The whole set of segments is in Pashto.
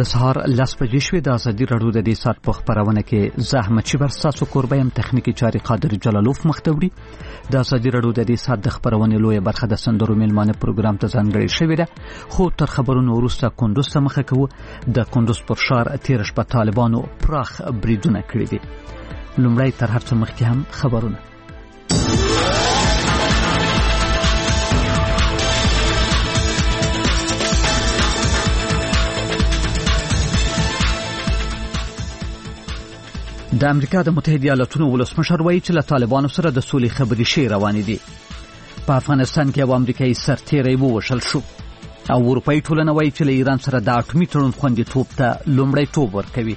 د سهار 10 بجې شوې. د ازادي راډیو د دې ساعت په خبرونه کې زحمت شي برساسو کوربایم تخنیکی چاري قادر جلالوف مختوړي. د ازادي راډیو د دې ساعت د خبرونه لوی برخه د سندرو میلمانه پروګرام ته ځانګړی شوې ده. خو تر خبرونو وروسته کندوز ته مخه کوو. د کندوز پر شار تیر شپه طالبانو پراخ بریدونه کړی دي. لومړی تر هر څه مخکې هم خبرونه. د امریکا د متحده ایالاتونو ولسمشر وایي چې له طالبانو سره د سولې خبرې شي روانې دي. په افغانستان کې یو امریکایي سرتیری ووژل شو او اروپایي ټولنه وایي چې له ایران سره د اټومي تړون خوندیتوب ته لومړیتوب ورکوي.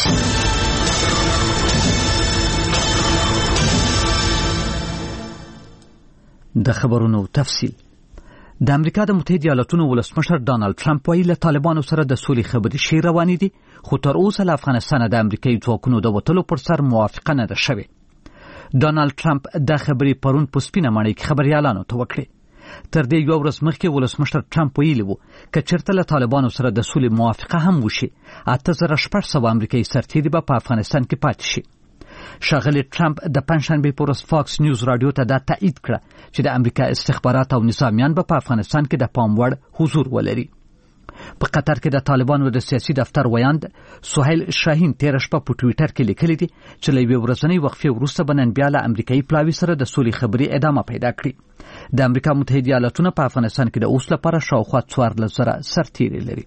د خبرونو تفصیل. د امریکا د متحده ایالاتونو ولسمشر ډانلډ ټرمپ وایي له طالبانو سره د سولې خبرې شي روانې دي، خو تر اوسه له افغانستان د امریکایي ځواکونو د وتلو پر سر موافقه نه ده شوې. ډانلډ ټرمپ دا خبرې پرون په سپینه ماڼۍ کې خبريالانو ته وکړې. تر دې یو ورځ مخکې ولسمشر ټرمپ ویلي وو که چېرته له طالبانو سره د سولې موافقه هم وشي 8600 امریکایي سرتیري به په افغانستان کې پاتې شي. ښاغلی ټرمپ د پنځشنبې په ورځ فاکس نیوز رادیو ته دا تایید کړه چې د امریکا استخبارات او نظامیان به په افغانستان کې د پام وړ حضور ولري. په قطر کې د طالبانو د سیاسي دفتر ویاند سهیل شاهین تیر شپه په ټوئیټر کې لیکلي دي چې له یوې ورځنۍ وقفې وروسته به نن بیا له امریکایي پلاوي سره د سولې خبرې ادامه پیدا کړي. د امریکا متحده ایالاتونه په افغانستان کې د اوس لپاره شاوخوا 14,000 سرتیري لري.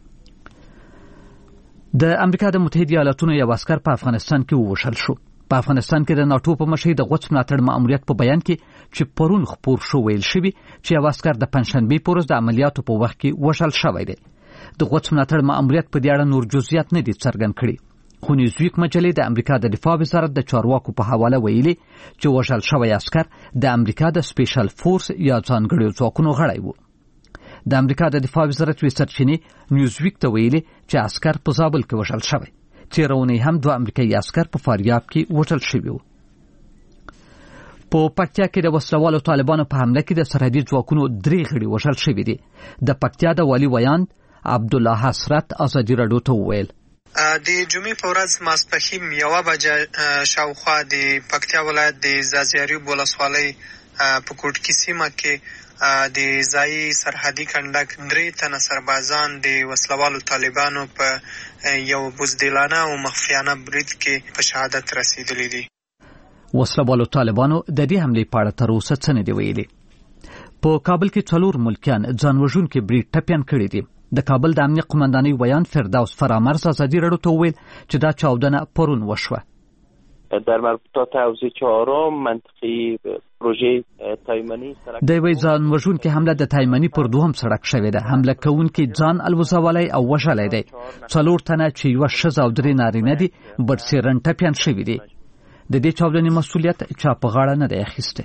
د امریکا د متحده ایالاتونو یو عسکر په افغانستان کې ووژل شو. په افغانستان کې د ناتو په مشرۍ د غوڅ ملاتړ ماموریت په بیان کې چې پرون خبر شو ویل شوی چې یو عسکر د پنځشنبې په ورځ د عملیاتو په وخت کې وژل شوی دی. د غوڅ ملاتړ ماموریت په دې اړه نور جزئیات نه دي څرګند کړي، خو نیوزویک مجلې د امریکا د دفاع وزارت د چارواکو په حواله ویلي چې وژل شوی عسکر د امریکا د سپیشل فورس یا ځانګړو ځواکونو غړی و. د امریکا د دفاع وزارت سرچینې نیوزویک ته ویلي چې عسکر په زابل کې وژل شوی. تیرونی هم 2 امریکایي عسکر په فاریاب کې وژل شوي وو. په پکتیا کې د وسلوالو طالبانو په حمله کې د سرحدي ځواکونو 3 غړي وژل شوي دي. د پکتیا د والي ویاند عبدالله حسرت ازادي راډیو ته وویل د جمعې په ورځ ماسپښین 1 بجه شاوخوا د پکتیا ولایت د زازیاریوب ولسوالۍ په کوټکی سیمه کې د ځایي سرحدي کنډک 3 تنه سربازان د وسلوالو طالبانو په یو بزدلانه او مخفیانه برید کې په شهادت رسیدلی دي. وسلوالو طالبانو د دې حملې په اړه تر اوسه څه نه دی ویلي. په کابل کې 4 ملکیان ځان وژونکي برید ټپیان کړي دي. د کابل د امنیت قومندانۍ ویاند فردوس فرامرز ازادي راډیو ته وویل چې دا چاودنه پرون وشوه. در مربوطات حوزه 4 منطقه پروژه تایمنی د وی ځان وژونکي حمله د تایمنی پر 2 سړک شوې ده. حمله کوونکي ځان الوزولای او وژلای دی. 4 تنه چې یو ښځه او 3 نارینه دي برسېرن ټپیان شوي دي. د دې چاودنې مسؤلیت چا په غاړه نه دی اخیسته.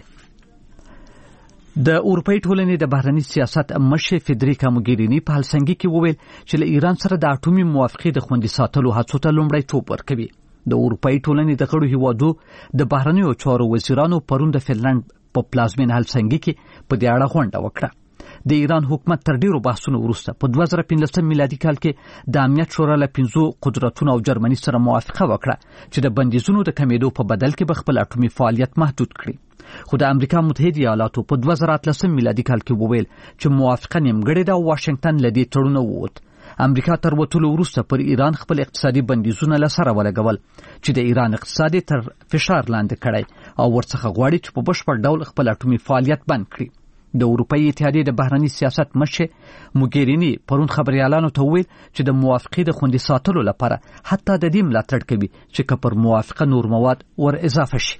د اروپایي ټولنې د بهرني سیاست مشر فدریکا موګیرینی په هلسنګي کې وویل چې له ایران سره د اټومي موافقې د خوندي ساتلو هڅو ته لومړیتوب ورکوي. د اروپایي ټولنې د غړو هیوادو د بهرنیو چارو وزیرانو پرون د فنلند په پلازمین هلسنګي کې په دې اړه غونډه وکړه. د ایران حکومت تر ډیرو بحثونو وروسته په 2015 میلادي کال کې د امنیت شورا له 5 قدرتونو او جرمني سره موافقه وکړه چې د بندیزونو د کمیدو په بدل کې به خپل اټومي فعالیت محدود کړي. خو د امریکا متحده ایالاتو په 2013 میلادي کال کې وویل چې موافقه نیمګړې ده او واشنگټن له دې تړون ووت. امریکا تر وتلو وروسته پر ایران خپل اقتصادي بندیزونه له سره ولګول چې د ایران اقتصاد تر فشار لاندې کړی او ورڅخه غواړي چې په بشپړ ډول خپل اټومي فعالیت بند کړي. د اروپایي اتحادیې د بهرني سیاست مشر موګیرینی پرون خبريالانو ته وویل چې د موافقې د خوندي ساتلو لپاره حتی د دې ملاتړ کوي چې پر موافقه نور مواد ور اضافه شي.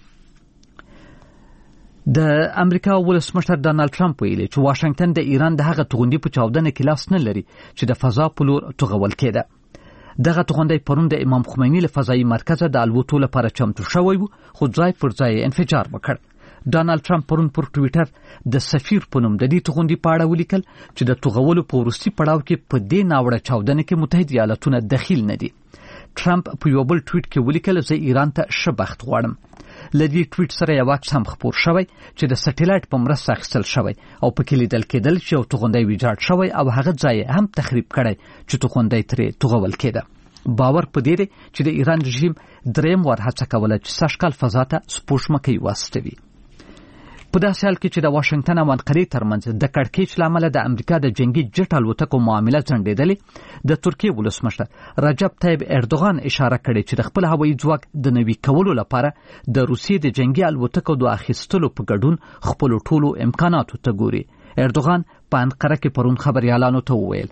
د امریکا ولسمشر ډانلډ ټرمپ ویلي چې واشنگټن د ایران د هغه توغندي په چاودنه کې لاس نه لري چې د فضا په لور توغول کېده. دغه توغندي پرون د امام خمیني له فضایي مرکز د الوتلو لپاره چمتو شوی و، خو ځای پر ځای انفجار وکړ. ډانلډ ټرمپ پرون پر ټوئیټر د سفیر په نوم د دې توغندي په اړه ولیکل چې د توغولو په وروستي پړاو کې په دې ناوړه چاودنه کې متحده ایالاتونه دخیل نه دي. ټرمپ په یو بل ټویټ کې ولیکل چې ایران ته ښه بخت غواړم. لدی ټویټ سره یو عکس هم خپور شوی چې د سټیلایټ په مرسته اخیستل شوی او پکې لیدل کېدل چې یو توغندی ویجاړ شوی او هغه ځای هم تخریب کړی چې توغندی ترې توغول کېده. باور په دې دی چې د ایران رژیم دریم وار هڅه کوله چې سږکال فضا ته سپوږمکۍ واستوي. په داسې حال کې چې د واشنگټن او انقرې ترمنځ د کړکېچ له امله د امریکا د جنگي جټ الوتکو معامله ځنډېدلې، د ترکیې ولسمشر رجب طیب اردوغان اشاره کړې چې د خپل هوایي ځواک د نوي کولو لپاره د روسیې د جنگي الوتکو د اخیستلو په ګډون خپل ټولو امکاناتو ته ګوري. اردوغان په انقره کې پرون خبريالانو ته وویل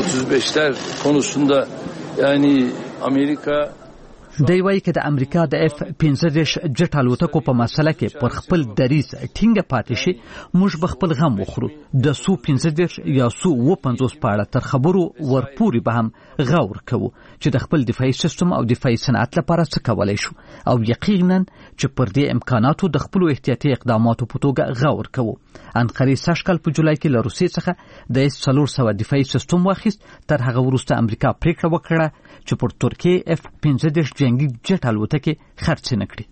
دی وایي چې د امریکا د F-15 جټ الوتکو په مسله کې پر خپل دریځ ټینګه پاتې شي، موږ به خپل غم وخورو. د Su-15 یا Su-50 په اړه تر خبرو ورپورې به هم غور کوو چې د خپل دفاعي سیستم او دفاعي صنعت لپاره څه کولای شو او یقینا چې پر دې امکاناتو د خپل احتیاطي اقداماتو په توګه غور کوو. انقرې سږکال په جولای کې له روسیې څخه د S-400 دفاعي سیستم واخیست. تر هغه وروسته امریکا پریکړه وکړه چې پر ترکیې F-15 جنگي جټ الوتکې خرڅ نه کړي.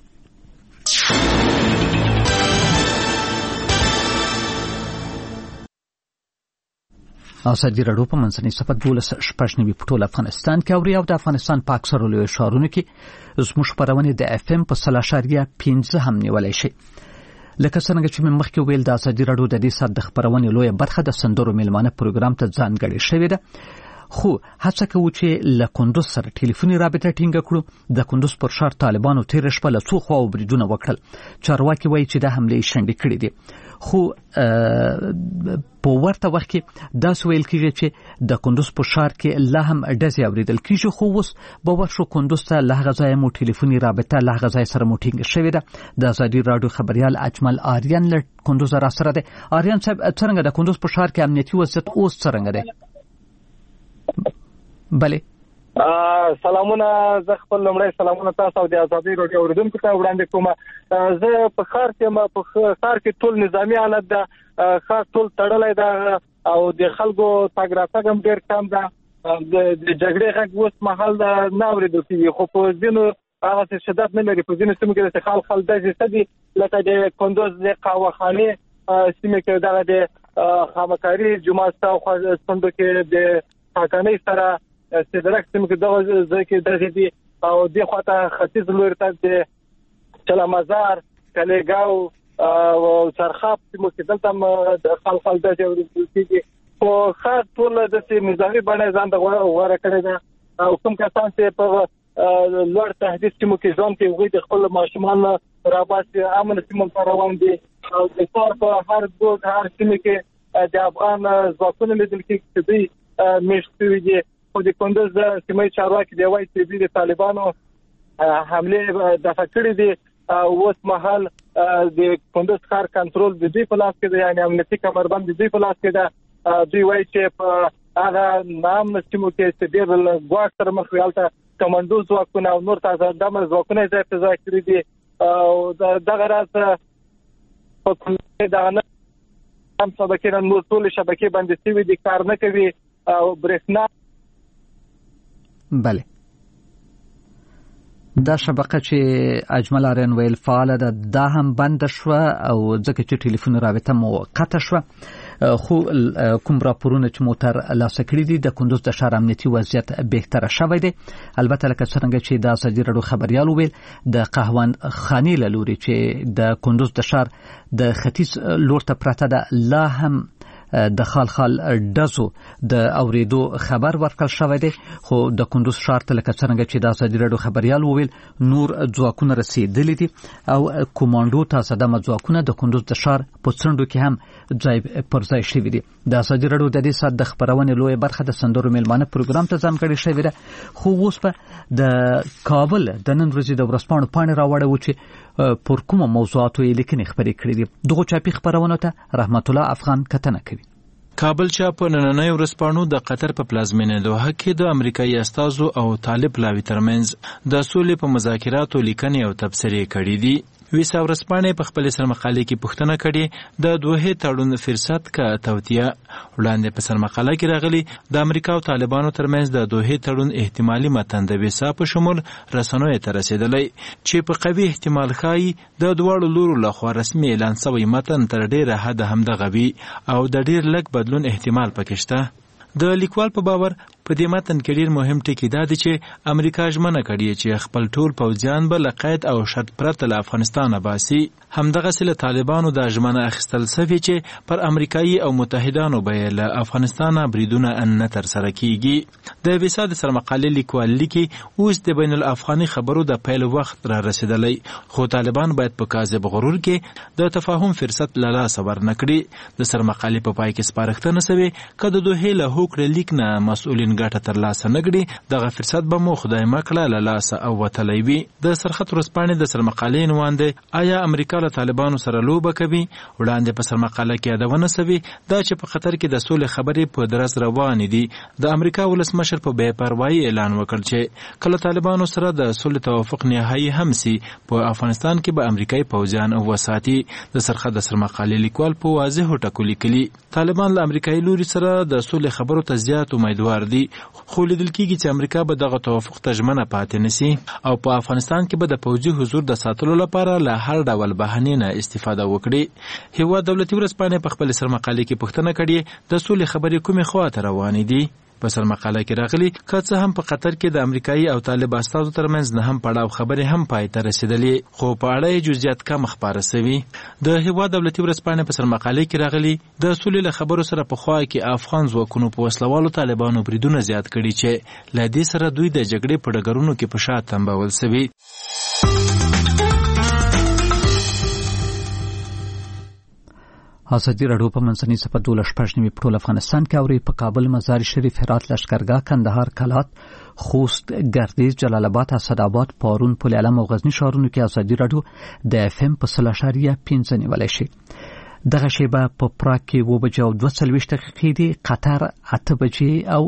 ازادي راډیو په منځنۍ صفحه 12 په ټول افغانستان کې اوري او د افغانستان په اکثرو لویو ښارونو کې زموږ خپرونې د FM په 0.5 هم نیولای شي. لکه څنګه چې مخکې ویل د ازادي راډیو د دې سات د خپرونې لویه برخه د سندرو میلمانه پروګرام ته ځانګړې شوې ده، خو هڅه کوو چې له کندوز سره ټلیفوني رابطه ټینګه کړو. د کندوز پر ښار طالبانو تیر شپه له څو خواو بریدونه وکړل. چارواکي وایي چې دا حملې شنډې کړې دي، خو په ورته وخت کې داسې ویل کېږي چې د کندوز په ښار کې لا هم ډزې اورېدل کېږي، خو اوس به ورشو کندوز ته. له هغه ځایه مو ټلیفوني رابطه له هغه ځای سره مو ټینګه شوې ده. د ازادي راډیو خبریال اجمل آریان له کندوز را سره دی. آریان صاحب، څرنګه د کندوز په ښار کې امنیتي وضعیت اوس څرنګه دی؟ بله سلامونه. زه خپل لومړی سلامونه تاسو او د ازادي راډیو اوریدونکو ته وړاندې کوم. زه په ښار کې ټول نظامی حالت ده، ښار ټول تړلی ده او د خلکو تګ راتګ هم ډېر کم ده. د جګړې غږ اوس مهال نه اورېدل کېږي، خو په ځینو هغسې شدت نه لري. په ځینو سیمو کې داسې خال داسې څه دي لکه د کندوز د قهوهخانې سیمې کې دغه د خامکاري جومات شاوخوا څنډو کې د پاکانۍ سره سیدرک سیمو کې دغه ځای کې دغه دي او دې خواته ختیځ لوري ته د چلا مزار، کلیګاو او چرخاب سیمو کې دلته د خلک دغه ورسېږي. خو ښار ټول د نظامي بڼه ځان د غوړه کړی ده او کوم کسان چې په لوړ تهدید سیمو کې ځان کې وغوي د خپل ماشومان راباسي امن سیمو ته روان دي او د ښار په هر سیمه کې د افغان ځواکونو لیدل کېږي چې دوی میشتوي دي. خو د کندوز د سیمې چارواکي دی وایي چې د طالبانو حمله دفع کړې دي. اوس مهال د کندوز ښار کنټرول د دوی په لاس کې دی، یعنی امنیتي کمربند د دوی په لاس کې ده. دوی وایي چې په هغه نام سیمو کې چې ډېر ګواښ سره مخ وي هلته کمانډو ځواکونه او نور تازه دمه ځواکونه ځای په ځای کړي دي او دغه راز په کندوز دغه هم شبکې نور ټول شبکې بندې شوي دي، کار نه کوي او برېښنا. بله دا شبکه چې اجمل آریان ویل فعاله ده دا هم بند شوه او ځکه چې ټلیفون رابطه موقته شوه. خو کوم راپورونه چې مو تر لاسه کړي دي د کندوز د ښار امنیتي وضعیت بهتره شوی دی. البته لکه څرنګه چې د ازادي راډیو خبریال ویل د قهوهخانې له لوري چې د کندوز د ښار د ختیځ لور ته پرته ده لا هم د خال ډزو د اوریدو خبر ورکړل شوی دی. خو د کندوز ښار ته لکه څرنګه چې د ازادي راډیو خبریال وویل نور ځواکونه رسیدلي دي او کومانډو تازه دمه ځواکونه د کندوز د ښار په څنډو کې هم ځای پر ځای شوي دي. د ازادي راډیو د دې سات د خبرونې لویه برخه د سندرو میلمانه پروګرام ته ځانګړې شوې ده. خو اوس په د کابل د نن ورځې د ورځپاڼو پاڼې راوړو چې پر کومه موضوعاتو یې لیکنې خبرې کړې دي. دغه چاپي خبرونه ته رحمت الله افغان کتنه کوي. کابل چاپ نننۍ ورځپاڼو د قطر په پلازمینه دوحه کې د امریکایي استازو او طالب لاوي ترمنځ د سولې په مذاکراتو لیکنې او تبصرې کړې دي. ویسا ورځپاڼې په خپل سرمقالې کې پوښتنه کړې د دوحې تړون فرصت کا توتیه. وړاندې په سرمقاله کې راغلي د امریکا او طالبانو ترمنځ د دوحې تړون احتمالي متن د ویسا په شمول رسنیو ته رسیدلی چې په قوي احتمال ښایي د دواړو لورو لخوا رسمي اعلان شوی متن تر ډیره حده همدغه وي او د ډیر لږ بدلون احتمال پکې شته. د لیکوال په باور په دې متن کې ډیر مهم ټکی دا دی چې امریکا ژمنه کړې چې خپل ټول پوځیان به له قید او شرط پرته له افغانستانه باسي. همدغسې له طالبانو دا ژمنه اخیستل سوې چې پر امریکایي او متحدانو به یې له افغانستانه بریدونه نه ترسره کیږي. د ویسا د سرمقالې لیکوال لیکي اوس د بین الافغاني خبرو د پیل وخت را رسیدلی، خو طالبان باید په کاذب غرور کې د تفاهم فرصت له لاسه ورنکړي. د سرمقالې په پای کې سپارښتنه سوې که د دوحې له هوکړې لیک نه مسؤلین ګټه ترلاسه نه کړي دغه فرصت به مو خدای مکړه له لاسه او وتلی وي. د سرخط ورځپاڼې د سرمقالې عنوان دی آیا امریکا له طالبانو سره لوبه کوي؟ وړاندې په سرمقاله کې یادونه سوې دا چې په قطر کې د سولې خبرې په درز روانې دي. د امریکا ولسمشر په بې پروایي اعلان وکړ چې کله طالبانو سره د سولې توافق نهایي هم سي په افغانستان کې به امریکایي پوځیان وساتي. د سرخط د سرمقالې لیکوال په واضحو ټکو لیکلي طالبان له امریکایي لوري سره د سولې خبرو ته زیات امیدوار دي، خو لیدل کېږي چې امریکا به دغه توافق ته ژمنه پاتې نشي او په افغانستان کې به د پوځي حضور د ساتلو لپاره له هر ډول بهانې نه استفاده وکړي. هیواد دولتي ورځپاڼې په خپل سرمقالې کې پوښتنه کړې د سولې خبرې کومې خواته روانې دي. په سرمقاله کې راغلي که څه هم په قطر کې د امریکایي او طالب استازو ترمنځ نه هم پړاو خبرې هم پای ته رسیدلې، خو په اړه یې جزئیات کم خپاره سوي. د هیواد دولتي ورځپاڼې په سرمقالې کې راغلي د سولې له خبرو سره په خوا کې افغان ځواکونو په وسلوالو طالبانو بریدونه زیات کړي چې له دې سره دوی د جګړې په ډګرونو کې په شا تنبول سوي. ازادي راډیو په منځنۍ صفحه 12 په ټول افغانستان کې اوري. په کابل، مزار شریف، هرات، لشکرګاه، کندهار، کلات، خوست، گردیز، جلال آباد، اسداباد، پارون، پل علم او غزنی ښارونو کې ازادي راډیو د اف ام په 0.5 نیولای شي. دغه شیبه په پراګ کې 2:42 دي، قطر 8 او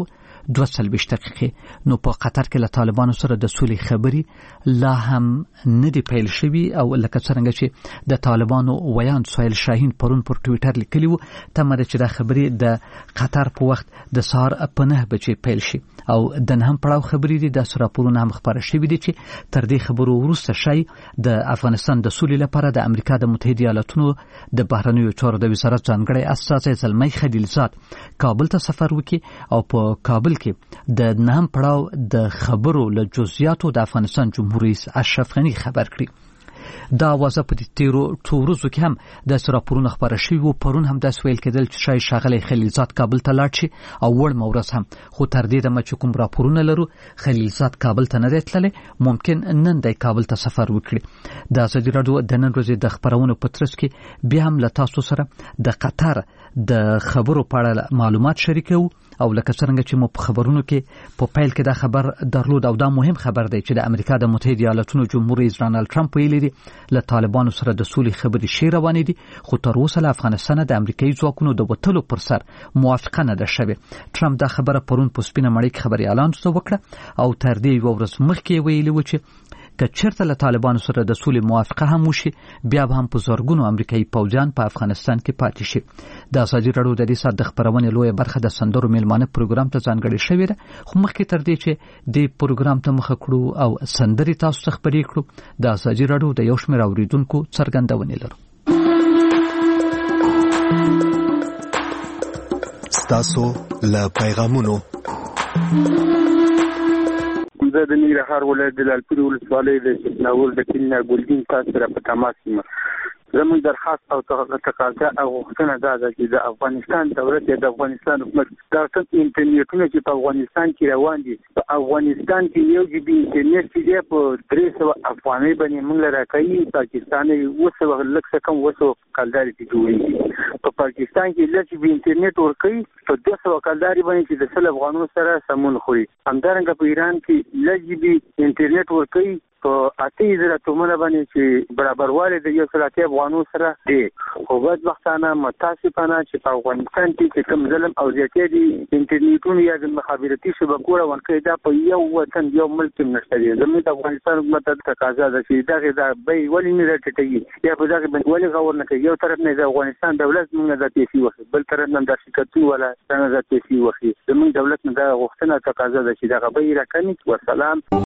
2:40. نو په قطر کې له طالبانو سره د سولې خبرې لا هم نه دی پیل شوي او لکه څنګه چې د طالبانو ویان سهیل شاهین پرون پر ټویټر لیکلی و تمه ده چې دا خبرې د قطر په وخت د سهار په 9 بجې پیل شي او د نه هم پړاو خبرې دي. د راپورونه هم خبره شوي دي چې تر دې خبرو وروسته شي د افغانستان د سولې لپاره د امریکا د متحده ایالاتونو د بهرنیو چارو د وزارت ځانګړی استازی زلمی خلیلزاد کابل ته سفر وکړي او په کابل کې د نهم پړاو د خبرو له جزئیاتو د افغانستان جمهور رئیس اشرف غنی خبر کړي. دا وازه په تیرو ټورزو کې هم د راپورونه خبره شوي و. پرون هم د ویل کېدل چې شای شاغلی خلیلزاد کابل ته لاړ شي او وړ مورز هم، خو تر دې دمه چې کوم راپورونه لرو خلیلزاد کابل ته نه دی تللی، ممکن نن د کابل ته سفر وکړي. د ازادي راډیو د نن ورځې د خبرونو په ترڅ کې بیا هم له تاسو سره د قطر د خبرو په اړه معلومات شریکو او لکه څنګه چې مو په خبرونو کې په پیل کې دا خبر درلود او دا مهم خبر دی چې د امریکا د متحده ایالاتونو جمهور رئیس ډانلډ ټرمپ ویلي دي له طالبانو سره د سولې خبرې شي روانې دي، خو تر اوسه له افغانستان د امریکایي ځواکونو د وتلو پر سر موافقه نه ده شوې. ټرمپ دا خبره پرون په سپینه مړۍ کې خبري اعلان وکړه او تر دې یو ورځ مخکې ویلي و چې که چېرته له طالبانو سره د سولې موافقه هم وشي بیا به هم په زرګونو امریکایي پوځیان په افغانستان کې پاتې شي. د ازادي راډیو د دې ساعت د خبرونې لویه برخه د سندرو میلمانه پروګرام ته ځانګړې شوې ده، خو مخکې تر دې چې دې پروګرام ته مخه کړو او سندرې تاسو ته خبرې کړو د ازادي راډیو د یو شمېر اوریدونکو څرګندونې لرو. ستاسو له پیغامونو زه د ننګرهار ولایت د لعلپورې ولسوالۍ د ناول د کلینا ګلدین تاسو سره په تماس یم. زموږ درخواست او تقاضا او غوښتنه دا ده چې د افغانستان دولت د افغانستان حکومت دا کوم انټرنیټونه چې په افغانستان کې روان دي په افغانستان کې یو جی بي انټرنیټ چې په 300 افغانۍ باندې موږ راکایي پاکستاني وسو لکه څه کوم وسو کلداري چې جوړیږي په پاکستان کې لږ بي انټرنیټ ورکوي په 200 کلداري باندې چې د سل افغانانو سره سمون خوري. همدارنګه په ایران کې لږ بي انټرنیټ ورکوي په 8000 تومنه باندې چې برابرواله د یو سل افغانو سره دی. خو بدبختانه متاسفانه چې په افغانستان کې کوم ظلم او زیاتې دي انټرنیټونو یا د مخابراتي شبکو ورکړي دا په یو وطن یو ملک نشته دي. زموږ د افغانستان حکومت ته تقاضا ده چې دا به ولې نه راټیټي یا په دغه باندې ولې غوړ نه کوي. یو طرف نه د افغانستان دولت موږ د پیسې وخت بل طرف نه د شرکتونو ولا څنګه د پیسې وخت. زموږ دولت نه د غوښتنه تقاضا ده چې دا به راکني. والسلام.